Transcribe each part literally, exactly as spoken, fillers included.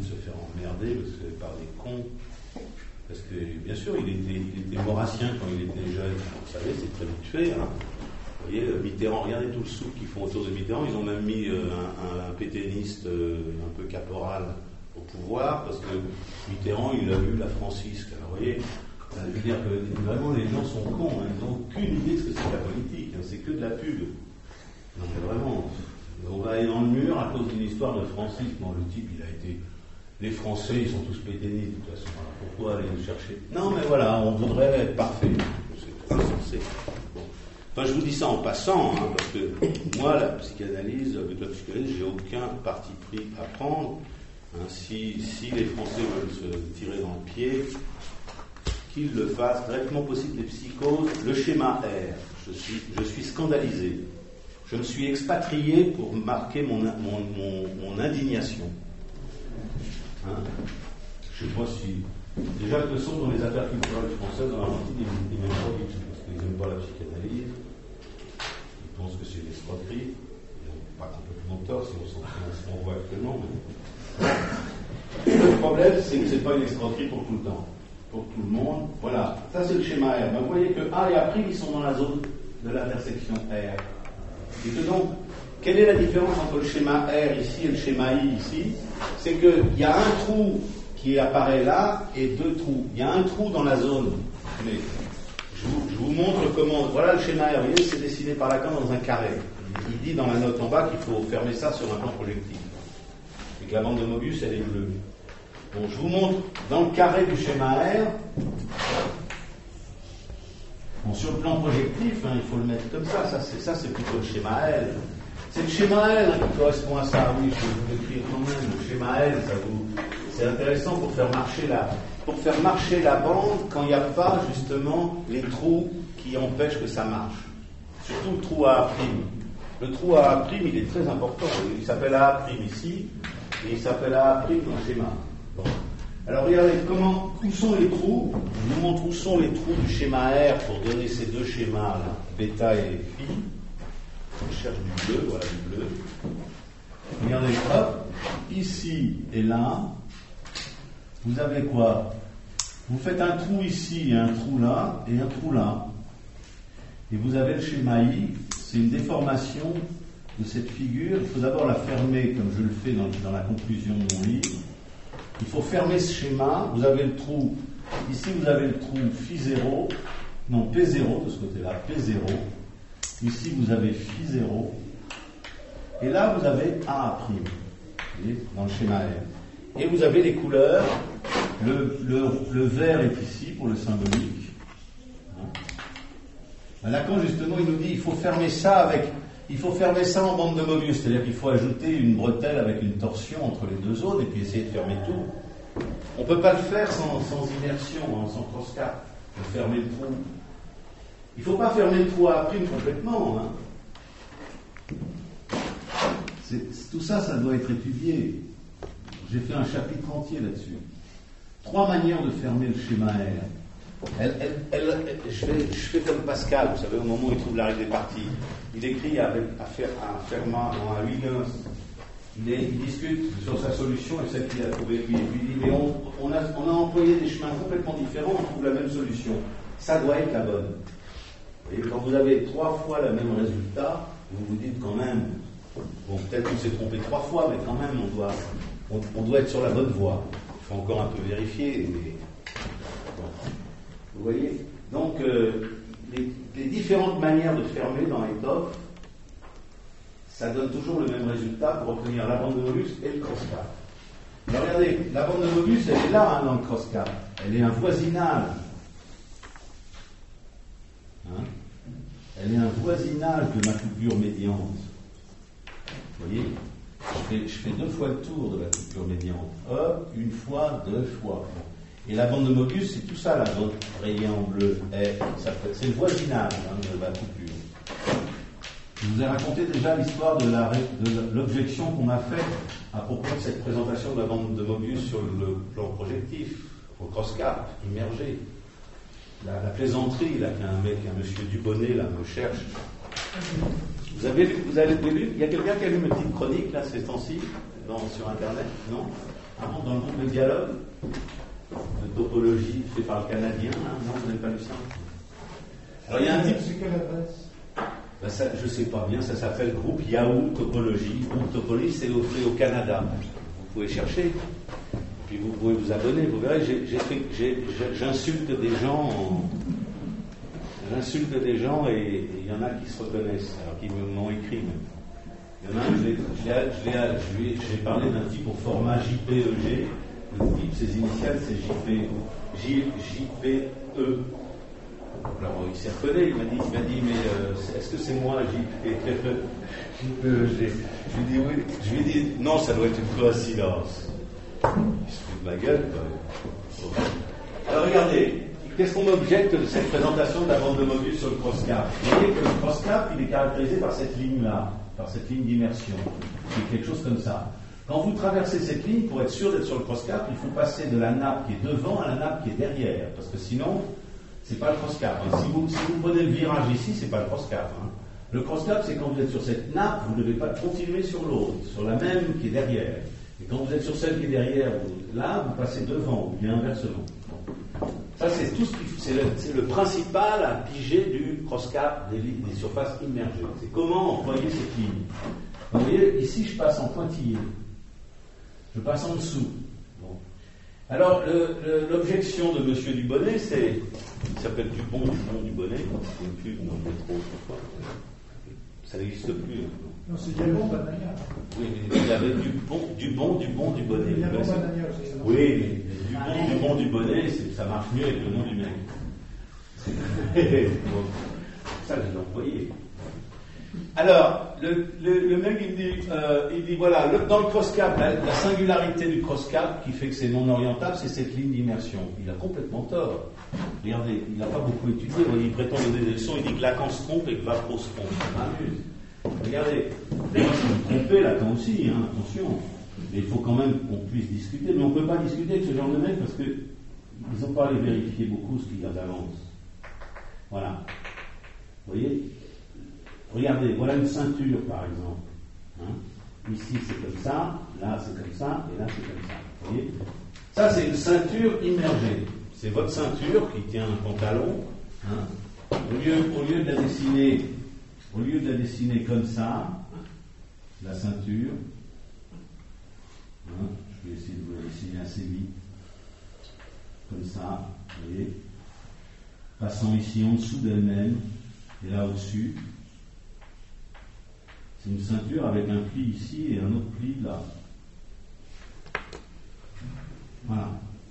de se faire emmerder parce que, par des cons. Parce que, bien sûr, il était, il était maurassien quand il était jeune. Vous savez, c'est très vite fait. Hein. Vous voyez, Mitterrand, regardez tout le souk qu'ils font autour de Mitterrand. Ils ont même mis euh, un, un, un pétainiste euh, un peu caporal au pouvoir parce que Mitterrand, il a eu la francisque. Alors, vous voyez, je veux dire que vraiment, les gens sont cons. Hein. Ils n'ont aucune idée de ce que c'est que la politique. Hein. C'est que de la pub. Non, mais vraiment, on va aller dans le mur à cause d'une histoire de francisque. Bon, le type, il a été... Les Français, ils sont tous pétainistes, de toute façon. Alors pourquoi aller le chercher? Non, mais voilà, on voudrait être parfait. C'est insensé. Bon. Enfin, je vous dis ça en passant, hein, parce que moi, la psychanalyse, avec la psychanalyse, j'ai aucun parti pris à prendre. Hein, si, si les Français veulent se tirer dans le pied, qu'ils le fassent directement possible. Les psychoses, le schéma R. Je suis, je suis scandalisé. Je me suis expatrié pour marquer mon, mon, mon, mon indignation. Hein, je ne sais pas si... Déjà, de toute façon, dans les affaires culturelles françaises, en Argentine, ils n'aiment pas du tout, parce qu'ils n'aiment pas la psychanalyse. Ils pensent que c'est une escroquerie. Ils n'ont pas complètement tort, si on s'en on voit actuellement. Mais... Le problème, c'est que ce n'est pas une escroquerie pour tout le temps. Pour tout le monde. Voilà, ça c'est le schéma R. Ben, vous voyez que A et A', ils sont dans la zone de l'intersection R. Et que donc, quelle est la différence entre le schéma R ici et le schéma I ici? C'est qu'il y a un trou qui apparaît là et deux trous. Il y a un trou dans la zone. Mais je vous, je vous montre comment... Voilà le schéma R. Vous voyez, c'est dessiné par Lacan dans un carré. Il dit dans la note en bas qu'il faut fermer ça sur un plan projectif. Et que la bande de Mobius, elle est bleue. Bon, je vous montre dans le carré du schéma R... Bon, sur le plan projectif, hein, il faut le mettre comme ça. Ça, c'est, ça, c'est plutôt le schéma L. C'est le schéma L hein, qui correspond à ça. Oui, je vais vous l'écrire quand même. Le schéma L, ça vous... c'est intéressant pour faire marcher la, pour faire marcher la bande quand il n'y a pas justement les trous qui empêchent que ça marche. Surtout le trou A'. Le trou A', il est très important. Il s'appelle A' ici et il s'appelle A' dans le schéma. Bon. Alors regardez comment, où sont les trous. Je vous montre où sont les trous du schéma R pour donner ces deux schémas là, bêta et phi. Je cherche du bleu, voilà du bleu. Regardez, hop, ici et là, vous avez quoi? Vous faites un trou ici et un trou là et un trou là. Et vous avez le schéma I, c'est une déformation de cette figure. Il faut d'abord la fermer comme je le fais dans, dans la conclusion de mon livre. Il faut fermer ce schéma. Vous avez le trou, ici vous avez le trou phi zéro, non P zéro de ce côté-là, P zéro. Ici vous avez phi zéro. Et là vous avez A', vous voyez, dans le schéma R. Et vous avez les couleurs. Le, le, le vert est ici pour le symbolique. Hein. Lacan justement il nous dit il faut fermer ça avec... Il faut fermer ça en bande de Mobius, c'est-à-dire qu'il faut ajouter une bretelle avec une torsion entre les deux zones et puis essayer de fermer tout. On ne peut pas le faire sans, sans immersion, hein, sans cross-cap. Il faut fermer le trou. Il ne faut pas fermer le trou à prime complètement. Hein. C'est, c'est, tout ça, ça doit être étudié. J'ai fait un chapitre entier là-dessus. Trois manières de fermer le schéma R. Elle, elle, elle, elle, je, fais, je fais comme Pascal, vous savez, au moment où il trouve la règle des parties. Il écrit avec, à, faire, à Fermat, à Huygens, il, il discute sur sa solution et celle qu'il a trouvée lui. Et puis il dit, mais on, on, a, on a employé des chemins complètement différents, on trouve la même solution. Ça doit être la bonne. Vous voyez, quand vous avez trois fois le même résultat, vous vous dites quand même, bon, peut-être qu'on s'est trompé trois fois, mais quand même, on doit, on, on doit être sur la bonne voie. Il faut encore un peu vérifier, mais... Bon. Vous voyez? Donc, euh, les, les différentes manières de fermer dans l'étoffe, ça donne toujours le même résultat pour obtenir la bande de Mobius et le cross-cap. Alors regardez, la bande de Mobius, elle est là hein, dans le cross-cap. Elle est un voisinage. Hein? Elle est un voisinage de ma coupure médiante. Vous voyez? Je fais, je fais deux fois le tour de la coupure médiante. Hop, une fois, deux fois. Et la bande de Mobius, c'est tout ça, la zone rayée en bleu. Et ça fait, c'est le voisinage hein, de la coupure. Je vous ai raconté déjà l'histoire de, la, de l'objection qu'on a faite à propos de cette présentation de la bande de Mobius sur le plan projectif, au cross-cap, immergé. La, la plaisanterie, là, qu'un mec, un monsieur Dubonnet, là, me cherche. Vous avez lu, vous avez lu, il y a quelqu'un qui a lu mes petites chroniques, là, ces temps-ci, dans, sur Internet, non? Ah bon, dans le groupe de dialogue de topologie fait par le Canadien, hein, non, vous n'avez pas lu ça? Alors il y a un type. C'est quelle adresse? Ben ça, je ne sais pas bien, ça s'appelle groupe Yahoo Topologie. Groupe Topologie, c'est fait au Canada. Vous pouvez chercher, puis vous pouvez vous abonner. Vous verrez, j'ai, j'ai fait, j'ai, j'insulte des gens, en, j'insulte des gens et il y en a qui se reconnaissent, alors qu'ils m'ont écrit même. Il y en a un, je l'ai, je l'ai, je l'ai, je lui ai, j'ai parlé d'un type au format J P E G. Le type, ses initiales, c'est J P, J, J P E. Alors il s'est reconnu, il m'a dit, il m'a dit mais euh, est-ce que c'est moi J P E G? Je lui ai dit oui. Je lui ai dit non, ça doit être une coïncidence. Il se fout de ma gueule quand même. Alors regardez, qu'est-ce qu'on m'objecte de cette présentation de la bande de module sur le cross-cap? Vous voyez que le cross-cap, il est caractérisé par cette ligne-là, par cette ligne d'immersion, qui est quelque chose comme ça. Quand vous traversez cette ligne, pour être sûr d'être sur le cross-cap, il faut passer de la nappe qui est devant à la nappe qui est derrière, parce que sinon, c'est pas le cross-cap. Hein. Si, vous, si vous prenez le virage ici, c'est pas le cross-cap. Hein. Le cross-cap, c'est quand vous êtes sur cette nappe, vous ne devez pas continuer sur l'autre, sur la même qui est derrière. Et quand vous êtes sur celle qui est derrière, vous, là, vous passez devant, ou bien inversement. Ça, c'est tout ce qui, c'est le, c'est le principal à piger du cross-cap des, des surfaces immergées. C'est comment employer cette ligne. Vous voyez, ici, je passe en pointillé. Je passe en dessous. Bon. Alors, le, le, l'objection de M. Dubonnet, c'est, il s'appelle Dupont, Dupont, Dubonnet, c'est une pub dans le métro, ça n'existe plus. Non, c'est Diabon Banania. Oui, mais il y avait Dupont, Dupont, Dupont, Dubonnet. Diabon Banania aussi. Oui, mais Dupont, Dupont, Dubonnet, ça marche mieux avec le nom du mec. Bon, ça, je l'ai employé. Alors, le, le, le mec, il dit, euh, il dit voilà, le, dans le cross-cap, la, la singularité du cross-cap qui fait que c'est non orientable, c'est cette ligne d'immersion. Il a complètement tort. Regardez, il n'a pas beaucoup étudié. Il prétend donner des leçons, il dit que Lacan se trompe et que Vapereau se trompe. Ça m'amuse. Regardez, d'ailleurs, si vous trompez, Lacan aussi, hein, attention. Mais il faut quand même qu'on puisse discuter. Mais on ne peut pas discuter avec ce genre de mecs parce qu'ils n'ont pas à les vérifier beaucoup ce qu'ils avancent. Voilà. Vous voyez? Regardez, voilà une ceinture, par exemple. Hein? Ici, c'est comme ça, là, c'est comme ça, et là, c'est comme ça. Vous voyez? Ça, c'est une ceinture immergée. C'est votre ceinture qui tient un pantalon. Hein? Au lieu, au lieu de la dessiner, au lieu de la dessiner comme ça, la ceinture, hein? Je vais essayer de vous la dessiner assez vite. Comme ça, vous voyez? Passant ici en dessous d'elle-même, et là au-dessus. C'est une ceinture avec un pli ici et un autre pli là. Voilà.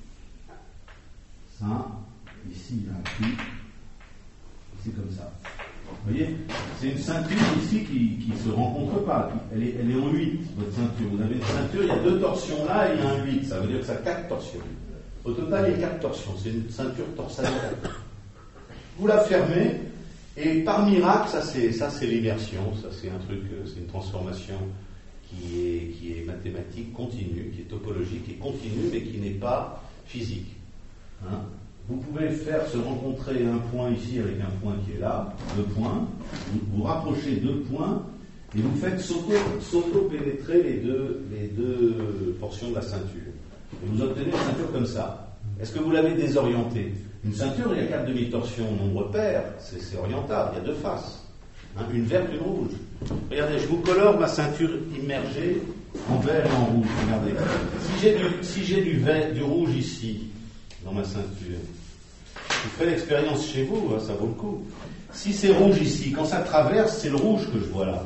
Ça, ici, il y a un pli. C'est comme ça. Vous voyez? C'est une ceinture ici qui ne se rencontre pas. Elle est, elle est en huit, votre ceinture. Vous avez une ceinture, il y a deux torsions là et il y a un huit. Ça veut dire que ça a quatre torsions. Au total, il y a quatre torsions. C'est une ceinture torsadaire. Vous la fermez. Et par miracle, ça c'est, ça c'est l'immersion, ça c'est un truc, c'est une transformation qui est, qui est mathématique, continue, qui est topologique, qui est continue, mais qui n'est pas physique. Hein? Vous pouvez faire se rencontrer un point ici avec un point qui est là, deux points, vous, vous rapprochez deux points, et vous faites s'auto, s'auto-pénétrer les deux, les deux portions de la ceinture. Et vous obtenez une ceinture comme ça. Est-ce que vous l'avez désorientée? Une ceinture, il y a quatre demi-torsions, nombre pair, c'est, c'est orientable, il y a deux faces, hein, une verte et une rouge. Regardez, je vous colore ma ceinture immergée en vert et en rouge. Regardez, si j'ai du, si j'ai du vert, du rouge ici, dans ma ceinture, je fais l'expérience chez vous, hein, ça vaut le coup. Si c'est rouge ici, quand ça traverse, c'est le rouge que je vois là.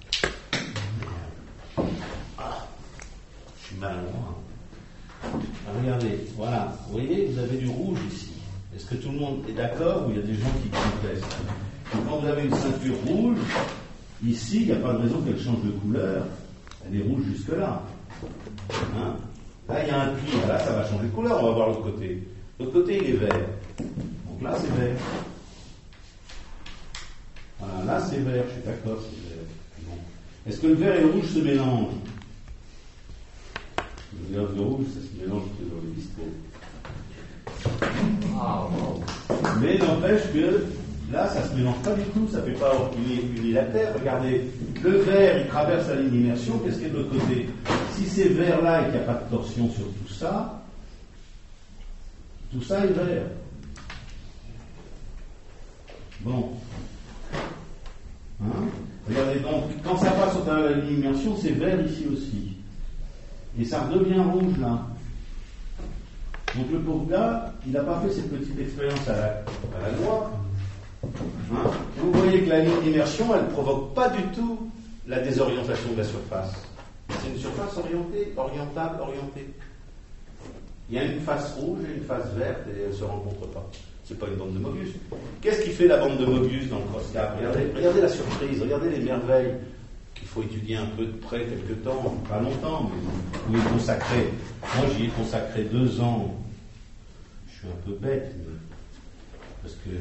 Ah, je suis maladroit. Ah, regardez, voilà, vous voyez, vous avez du rouge ici. Est-ce que tout le monde est d'accord ou il y a des gens qui contestent? Donc, quand vous avez une ceinture rouge, ici, il n'y a pas de raison qu'elle change de couleur. Elle est rouge jusque-là. Hein? Là, il y a un pli. Là, ça va changer de couleur. On va voir l'autre côté. L'autre côté, il est vert. Donc là, c'est vert. Voilà, là, c'est vert. Je suis d'accord, c'est vert. Bon. Est-ce que le vert et le rouge se mélangent? Le vert et le rouge, c'est ce qui mélange dans les bistrots. Ah, wow. Mais n'empêche que là, ça ne se mélange pas du tout, ça ne fait pas unilatère. Regardez, le vert, il traverse la ligne d'immersion, qu'est-ce qu'il y a de l'autre côté? si c'est vert là et qu'il n'y a pas de torsion sur tout ça, tout ça est vert. Bon. Hein? Regardez, donc, quand ça passe au travers de la ligne d'immersion, c'est vert ici aussi. Et ça redevient rouge là. Donc le pauvre gars, il n'a pas fait cette petite expérience à la, à la noix. Hein? Vous voyez que la ligne d'immersion, elle ne provoque pas du tout la désorientation de la surface. C'est une surface orientée, orientable, orientée. Il y a une face rouge et une face verte et elles ne se rencontrent pas. C'est pas une bande de Mobius. Qu'est-ce qui fait la bande de Mobius dans le cross-cap? Regardez, regardez la surprise, regardez les merveilles qu'il faut étudier un peu de près quelque temps, pas longtemps, mais où y consacrer. Moi, j'y ai consacré deux ans. Je suis un peu bête, mais parce que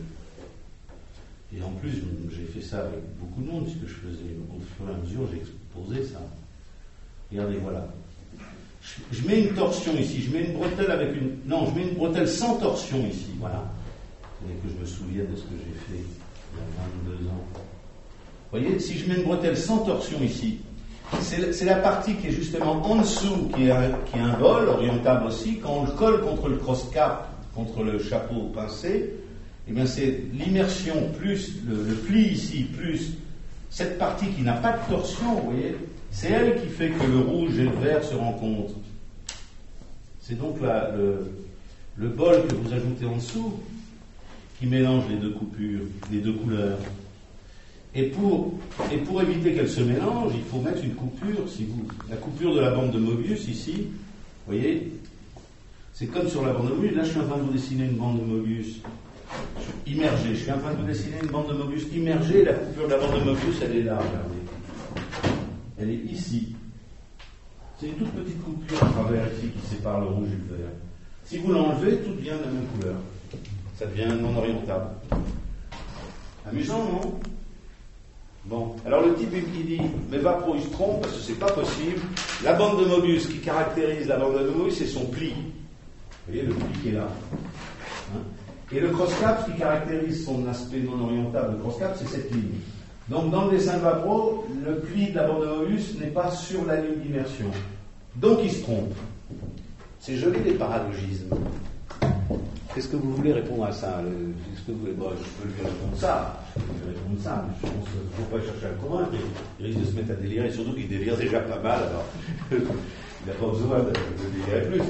et en plus, j'ai fait ça avec beaucoup de monde, ce que je faisais. Au fur et à mesure, j'ai exposé ça. Regardez, voilà. Je, je mets une torsion ici, je mets une bretelle avec une... Non, je mets une bretelle sans torsion ici, voilà. Il faut que je me souvienne de ce que j'ai fait il y a vingt-deux ans. Vous voyez, si je mets une bretelle sans torsion ici, c'est, c'est la partie qui est justement en dessous, qui est, un, qui est un bol, orientable aussi. Quand on le colle contre le cross-cap, contre le chapeau pincé, eh bien c'est l'immersion plus le, le pli ici, plus cette partie qui n'a pas de torsion, vous voyez, c'est elle qui fait que le rouge et le vert se rencontrent. C'est donc la, le, le bol que vous ajoutez en dessous qui mélange les deux coupures, les deux couleurs. Et pour, et pour éviter qu'elles se mélangent, il faut mettre une coupure. Si vous, la coupure de la bande de Mobius ici, vous voyez, c'est comme sur la bande de Mobius. Là, je suis en train de vous dessiner une bande de Mobius immergée. Je suis en train de vous dessiner une bande de Mobius immergée. La coupure de la bande de Mobius, elle est là, regardez. Elle est ici. C'est une toute petite coupure à travers ici qui sépare le rouge et le vert. Si vous l'enlevez, tout devient de la même couleur. Ça devient non orientable. Amusant, non? Bon, alors le type il dit, mais Vapro il se trompe parce que c'est pas possible. La bande de Mobius qui caractérise la bande de Mobius, c'est son pli. Vous voyez le pli qui est là. Hein? Et le cross-cap qui caractérise son aspect non orientable, le cross-cap, c'est cette ligne. Donc dans le dessin de Vapro, le pli de la bande de Mobius n'est pas sur la ligne d'immersion. Donc il se trompe. C'est joli les paralogismes. Qu'est-ce que vous voulez répondre à ça? Qu'est-ce que vous voulez? Bon, je peux lui répondre ça. Je peux lui répondre ça, mais je pense qu'il ne faut pas chercher à le convaincre. Il risque de se mettre à délirer, surtout qu'il délire déjà pas mal, alors il n'a pas besoin de, de délirer plus.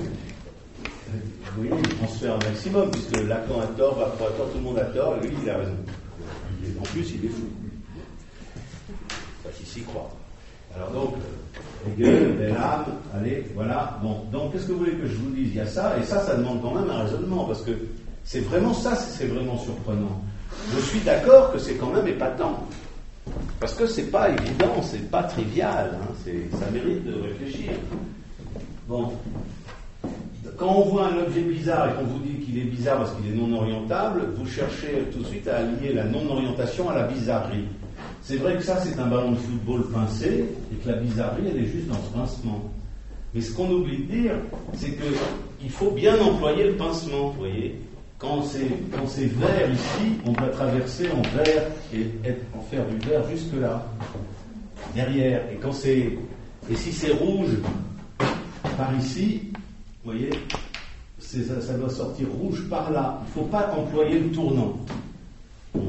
Vous voyez, il transfère un maximum, puisque Lacan a tort, Vapro a tort, tout le monde a tort, et lui, il a raison. En plus, il est fou. Parce qu'il s'y croit. Alors donc, Hegel, Benham, allez, voilà. Bon, donc, qu'est-ce que vous voulez que je vous dise? Il y a ça, et ça, ça demande quand même un raisonnement, parce que c'est vraiment ça, c'est vraiment surprenant. Je suis d'accord que c'est quand même épatant, parce que c'est pas évident, c'est pas trivial, hein, c'est, ça mérite de réfléchir. Bon, quand on voit un objet bizarre et qu'on vous dit qu'il est bizarre parce qu'il est non orientable, vous cherchez tout de suite à allier la non-orientation à la bizarrerie. C'est vrai que ça, c'est un ballon de football pincé, et que la bizarrerie, elle est juste dans ce pincement. Mais ce qu'on oublie de dire, c'est qu'il faut bien employer le pincement, vous voyez. Quand c'est, quand c'est vert ici, on doit traverser en vert et être, en faire du vert jusque-là, derrière. Et, quand c'est, et si c'est rouge par ici, vous voyez, c'est, ça, ça doit sortir rouge par là. Il ne faut pas employer le tournant. Bon.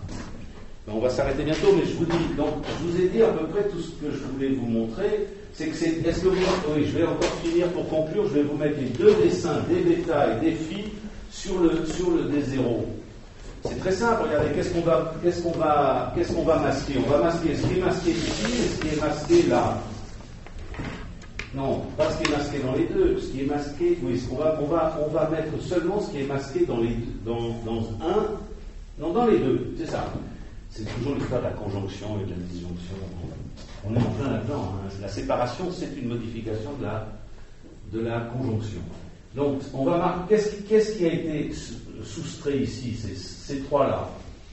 On va s'arrêter bientôt, mais je vous dis, donc, je vous ai dit à peu près tout ce que je voulais vous montrer. C'est que c'est, est-ce que vous, oui, je vais encore finir pour conclure, je vais vous mettre les deux dessins, des bêta et des phi, sur le, sur le D zéro. C'est très simple, regardez, qu'est-ce qu'on va, qu'est-ce qu'on va, qu'est-ce qu'on va masquer? On va masquer ce qui est masqué ici et ce qui est masqué là. Non, pas ce qui est masqué dans les deux, ce qui est masqué, oui, on va, on va, on va mettre seulement ce qui est masqué dans les, dans, dans un, non, dans les deux, c'est ça. C'est toujours l'histoire de la conjonction et de la disjonction. On est en plein là-dedans. Hein. La séparation, c'est une modification de la, de la conjonction. Donc, on va marquer, qu'est-ce, qu'est-ce qui a été soustrait ici? C'est ces trois-là.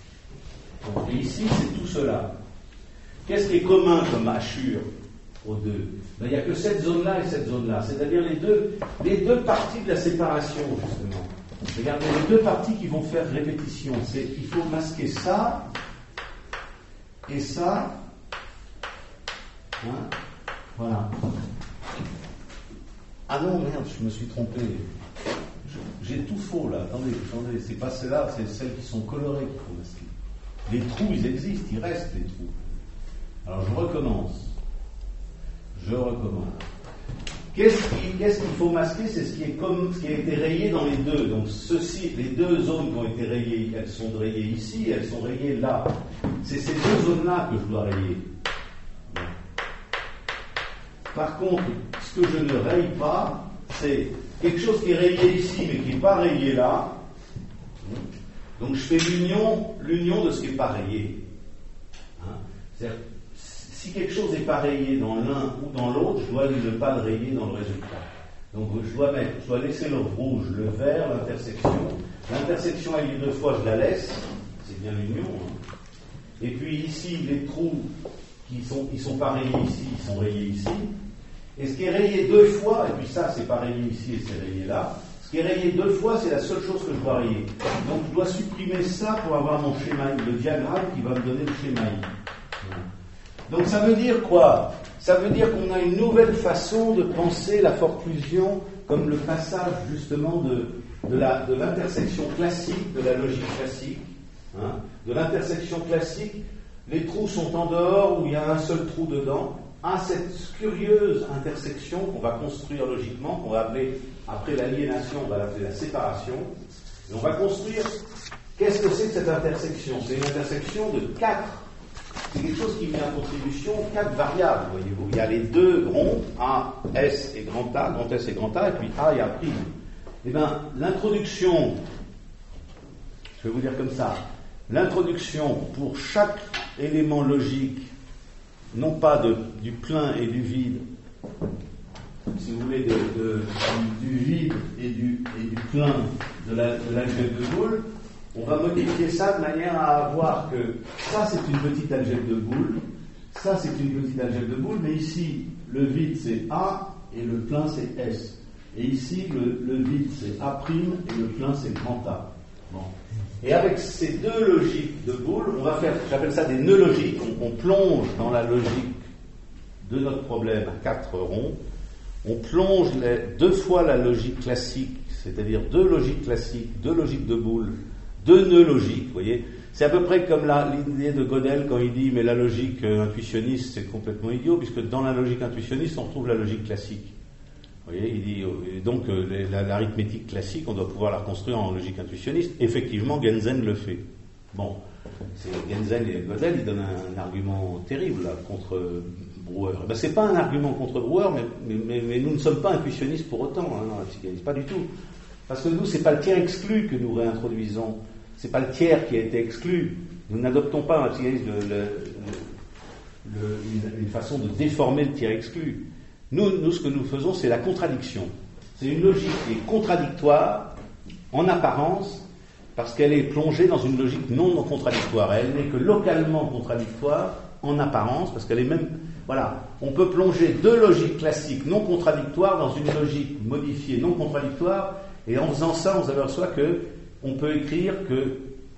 Et ici, c'est tout cela. Qu'est-ce qui est commun comme hachure aux deux? Ben, il n'y a que cette zone-là et cette zone-là. C'est-à-dire les deux, les deux parties de la séparation, justement. Regardez, les deux parties qui vont faire répétition. C'est, il faut masquer ça et ça. Hein? Voilà. Ah non, merde, je me suis trompé. J'ai tout faux là, attendez, attendez, c'est pas celles-là, c'est celles qui sont colorées qu'il faut masquer. Les trous, ils existent, il reste les trous. Alors je recommence. Je recommence. Qu'est-ce qui, qu'est-ce qu'il faut masquer? C'est ce qui est comme ce qui a été rayé dans les deux. Donc ceci, les deux zones qui ont été rayées, elles sont rayées ici, elles sont rayées là. C'est ces deux zones-là que je dois rayer. Par contre, ce que je ne raye pas, c'est quelque chose qui est rayé ici, mais qui n'est pas rayé là. Donc je fais l'union, l'union de ce qui n'est pas rayé. Hein? C'est-à-dire, si quelque chose n'est pas rayé dans l'un ou dans l'autre, je dois ne pas le rayer dans le résultat. Donc je dois, mettre, je dois laisser le rouge, le vert, l'intersection. L'intersection, elle est deux fois, je la laisse. C'est bien l'union. Hein? Et puis ici, les trous qui sont, ils sont pas rayés ici, ils sont rayés ici. Et ce qui est rayé deux fois, et puis ça, c'est pas rayé ici et c'est rayé là. Ce qui est rayé deux fois, c'est la seule chose que je dois rayer. Donc je dois supprimer ça pour avoir mon schéma, le diagramme qui va me donner le schéma. Donc ça veut dire quoi? Ça veut dire qu'on a une nouvelle façon de penser la forclusion comme le passage justement de, de, la, de l'intersection classique, de la logique classique. Hein, de l'intersection classique, les trous sont en dehors où il y a un seul trou dedans, à cette curieuse intersection qu'on va construire logiquement, qu'on va appeler, après l'aliénation, on va l'appeler la séparation, et on va construire, qu'est-ce que c'est que cette intersection? C'est une intersection de quatre, c'est quelque chose qui met en contribution quatre variables, voyez-vous. Il y a les deux ronds, A, S et grand A, grand S et grand A, et puis A et A'. Eh bien, l'introduction, je vais vous dire comme ça, l'introduction pour chaque élément logique, non pas de, du plein et du vide, si vous voulez, de, de, du, du vide et du, et du plein de, la, de l'algèbre de Boole, on va modifier ça de manière à avoir que ça c'est une petite algèbre de Boole, ça c'est une petite algèbre de Boole, mais ici le vide c'est A et le plein c'est S. Et ici le, le vide c'est A' et le plein c'est grand A. Bon. Et avec ces deux logiques de Boole, on va faire, j'appelle ça des nœuds logiques, on, on plonge dans la logique de notre problème à quatre ronds, on plonge les, deux fois la logique classique, c'est-à-dire deux logiques classiques, deux logiques de Boole, deux nœuds logiques, vous voyez. C'est à peu près comme la, l'idée de Gödel quand il dit mais la logique euh, intuitionniste c'est complètement idiot, puisque dans la logique intuitionniste on retrouve la logique classique. Vous voyez, il dit, euh, donc euh, la, l'arithmétique classique, on doit pouvoir la reconstruire en logique intuitionniste. Effectivement, Genzen le fait. Bon, c'est, Genzen et Gödel, ils donnent un, un argument terrible là, contre euh, Brouwer. Ben, c'est pas un argument contre Brouwer, mais, mais, mais, mais nous ne sommes pas intuitionnistes pour autant, hein, dans la psychanalyse, pas du tout. Parce que nous, c'est pas le tiers exclu que nous réintroduisons, c'est pas le tiers qui a été exclu. Nous n'adoptons pas dans la psychanalyse le, le, le, le, une, une façon de déformer le tiers exclu. Nous, nous, ce que nous faisons, c'est la contradiction. C'est une logique qui est contradictoire, en apparence, parce qu'elle est plongée dans une logique non, non contradictoire. Elle n'est que localement contradictoire, en apparence, parce qu'elle est même... Voilà, on peut plonger deux logiques classiques non contradictoires dans une logique modifiée non contradictoire, et en faisant ça, on s'aperçoit que on peut écrire que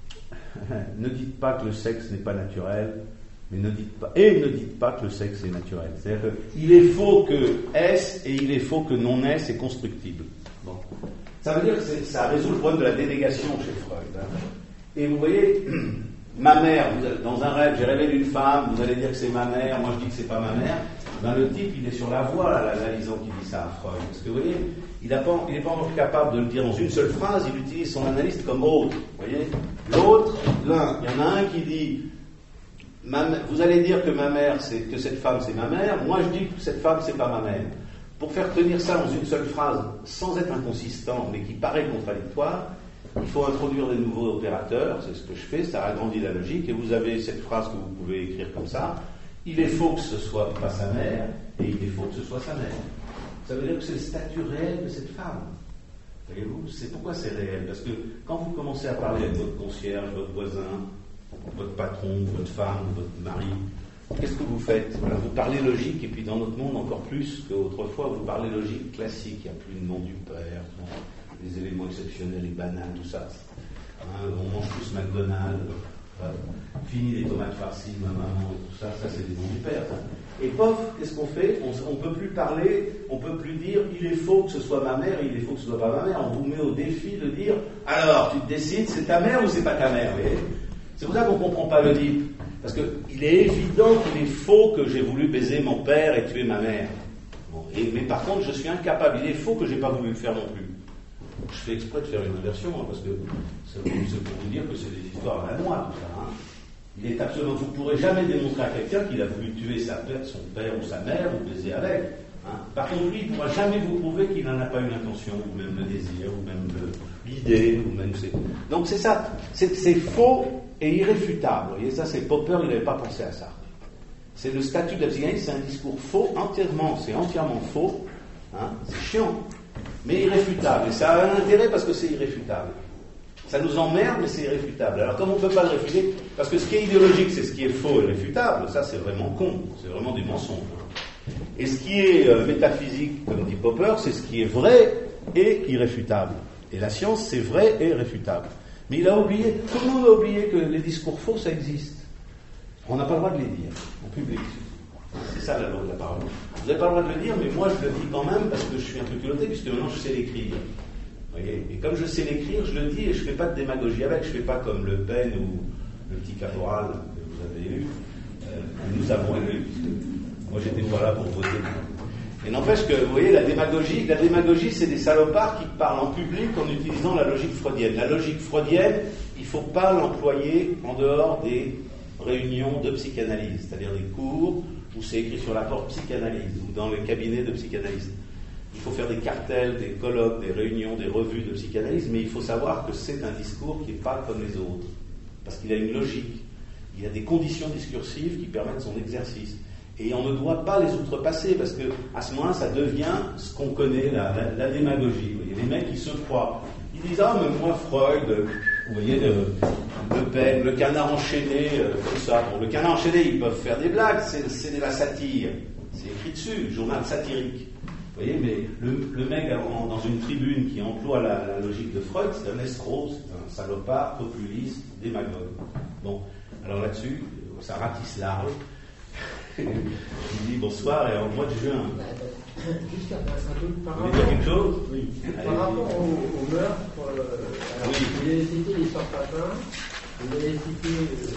ne dites pas que le sexe n'est pas naturel, mais ne dites pas, et ne dites pas que le sexe est naturel. C'est-à-dire qu'il est faux que S et il est faux que non S est constructible. Bon. Ça veut dire que c'est, ça résout le problème de la dénégation chez Freud. Hein. Et vous voyez, ma mère, vous, dans un rêve, j'ai rêvé d'une femme, vous allez dire que c'est ma mère, moi je dis que c'est pas ma mère. Ben, le type, il est sur la voie, là, l'analysant qui dit ça à Freud. Parce que vous voyez, il n'est pas, il est pas encore capable de le dire dans une seule phrase, il utilise son analyste comme autre. Vous voyez, l'autre, l'un, il y en a un qui dit... Ma, vous allez dire que ma mère, c'est que cette femme, c'est ma mère. Moi, je dis que cette femme, c'est pas ma mère. Pour faire tenir ça dans une seule phrase, sans être inconsistant, mais qui paraît contradictoire, il faut introduire des nouveaux opérateurs. C'est ce que je fais. Ça agrandit la logique. Et vous avez cette phrase que vous pouvez écrire comme ça. Il est faux que ce soit pas sa mère, et il est faux que ce soit sa mère. Ça veut dire que c'est le statut réel de cette femme. Voyez-vous, c'est pourquoi c'est réel. Parce que quand vous commencez à parler avec votre concierge, votre voisin, votre patron, votre femme, votre mari, qu'est-ce que vous faites? Voilà, vous parlez logique, et puis dans notre monde encore plus qu'autrefois, vous parlez logique classique. Il n'y a plus le nom du père, les éléments exceptionnels et banals, tout ça. Hein, on mange plus McDonald's, euh, fini les tomates farcies, ma maman, et tout ça, ça c'est des noms du père. Ça. Et pof, qu'est-ce qu'on fait? On ne peut plus parler, on ne peut plus dire il est faux que ce soit ma mère et il est faux que ce soit pas ma mère. On vous met au défi de dire alors, tu te décides, c'est ta mère ou c'est pas ta mère? Vous voyez? C'est pour ça qu'on ne comprend pas l'Oedipe. Parce qu'il est évident qu'il est faux que j'ai voulu baiser mon père et tuer ma mère. Bon, et, mais par contre, je suis incapable. Il est faux que j'ai pas voulu le faire non plus. Je fais exprès de faire une inversion, hein, parce que c'est pour vous dire que c'est des histoires à la noix, tout ça. Hein. Il est absolument, vous ne pourrez jamais démontrer à quelqu'un qu'il a voulu tuer sa père, son père ou sa mère ou baiser avec. Hein. Par contre, lui, il ne pourra jamais vous prouver qu'il n'en a pas eu l'intention, ou même le désir, ou même le, l'idée, ou même c'est. Donc c'est ça, c'est, c'est faux et irréfutable. Vous voyez, ça, c'est Popper, il n'avait pas pensé à ça. C'est le statut de la psychanalyse, c'est un discours faux, entièrement, c'est entièrement faux. Hein. C'est chiant, mais irréfutable. Et ça a un intérêt parce que c'est irréfutable. Ça nous emmerde, mais c'est irréfutable. Alors, comme on ne peut pas le réfuter, parce que ce qui est idéologique, c'est ce qui est faux et réfutable, ça, c'est vraiment con. C'est vraiment des mensonges. Et ce qui est euh, métaphysique, comme dit Popper, c'est ce qui est vrai et irréfutable. Et la science, c'est vrai et réfutable. Mais il a oublié, tout le monde a oublié que les discours faux, ça existe. On n'a pas le droit de les dire, en public. C'est ça la loi de la parole. Vous n'avez pas le droit de le dire, mais moi, je le dis quand même, parce que je suis un peu culotté, puisque maintenant, je sais l'écrire. Voyez, et comme je sais l'écrire, je le dis et je ne fais pas de démagogie avec, je ne fais pas comme Le Pen ou le petit caporal que vous avez eu, euh, nous avons élu, puisque moi j'étais pas là pour voter. Et n'empêche que, vous voyez, la démagogie, la démagogie, c'est des salopards qui parlent en public en utilisant la logique freudienne. La logique freudienne, il ne faut pas l'employer en dehors des réunions de psychanalyse, c'est-à-dire des cours où c'est écrit sur la porte psychanalyse ou dans le cabinet de psychanalyste. Il faut faire des cartels, des colloques, des réunions, des revues de psychanalyse, mais il faut savoir que c'est un discours qui n'est pas comme les autres, parce qu'il a une logique, il y a des conditions discursives qui permettent son exercice. Et on ne doit pas les outrepasser, parce qu'à ce moment-là, ça devient ce qu'on connaît, la, la, la démagogie. Vous voyez, les mecs qui se croient. Ils disent « Ah, mais moi, Freud, vous voyez, le, le Pen, le canard enchaîné, euh, comme ça. » Bon, le canard enchaîné, ils peuvent faire des blagues, c'est, c'est de la satire. C'est écrit dessus, journal satirique. Vous voyez, mais le, le mec en, dans une tribune qui emploie la, la logique de Freud, c'est un escroc, c'est un salopard, populiste, démagogue. Bon, alors là-dessus, ça ratisse large. Il dit bonsoir et en mois de juin. Juste un, un peu par rapport. Vous voulez dire quelque chose? Oui. Par rapport au, au meurtre, euh, alors, oui. Vous avez cité les sortes patins, vous avez cité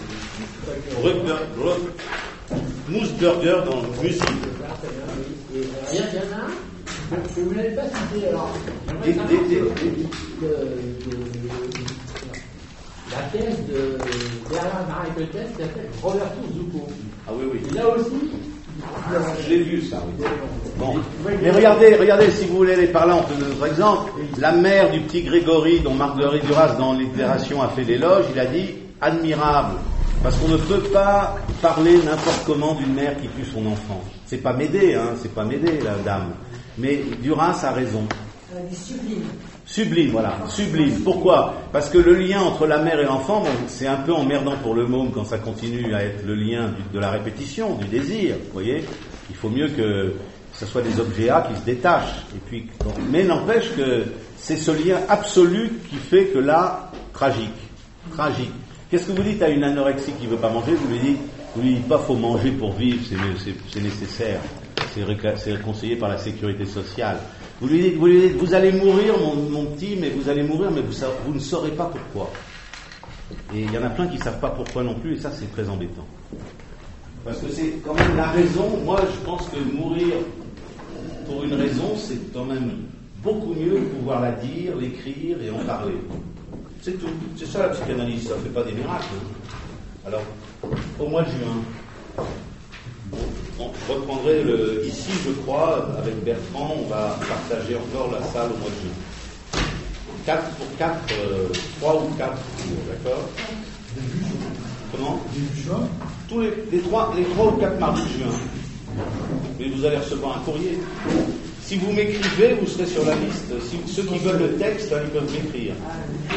euh, Mousse Burger dans le musique. Et il y en a un, vous ne l'avez pas cité, alors. Des, des, des, des. De, de, de, la thèse de Bernard Marie Cottès qui s'appelle Roberto Zucco. Ah oui, oui. Et là aussi, je l'ai vu ça. Oui. Bon. Mais regardez, regardez, si vous voulez aller par là, on peut donner notre exemple. La mère du petit Grégory, dont Marguerite Duras dans Littération a fait l'éloge, il a dit admirable, parce qu'on ne peut pas parler n'importe comment d'une mère qui tue son enfant. C'est pas m'aider, hein, c'est pas m'aider la dame. Mais Duras a raison. Elle a dit sublime. Sublime, voilà, sublime. Pourquoi? Parce que le lien entre la mère et l'enfant, bon, c'est un peu emmerdant pour le môme quand ça continue à être le lien du, de la répétition, du désir, vous voyez. Il faut mieux que ce soit des objets A qui se détachent. Et puis, bon, mais n'empêche que c'est ce lien absolu qui fait que là, tragique, tragique. Qu'est-ce que vous dites à une anorexie qui ne veut pas manger? Vous lui dites, vous lui dites pas faut manger pour vivre, c'est, c'est, c'est nécessaire, c'est, réca- c'est conseillé par la sécurité sociale. Vous lui dites, vous lui dites, vous allez mourir, mon, mon petit, mais vous allez mourir, mais vous, vous ne saurez pas pourquoi. Et il y en a plein qui ne savent pas pourquoi non plus, et ça, c'est très embêtant. Parce que c'est quand même la raison. Moi, je pense que mourir pour une raison, c'est quand même beaucoup mieux de pouvoir la dire, l'écrire et en parler. C'est tout. C'est ça la psychanalyse, ça ne fait pas des miracles. Alors, au mois de juin, je reprendrai le, ici, je crois, avec Bertrand, on va partager encore la salle au mois de juin. quatre pour quatre, euh, trois ou quatre tours, d'accord? Comment? Début juin. Tous les, les, trois, les trois ou quatre mardis de juin. Mais vous allez recevoir un courrier. Si vous m'écrivez, vous serez sur la liste. Si, ceux qui veulent le texte, ils peuvent m'écrire.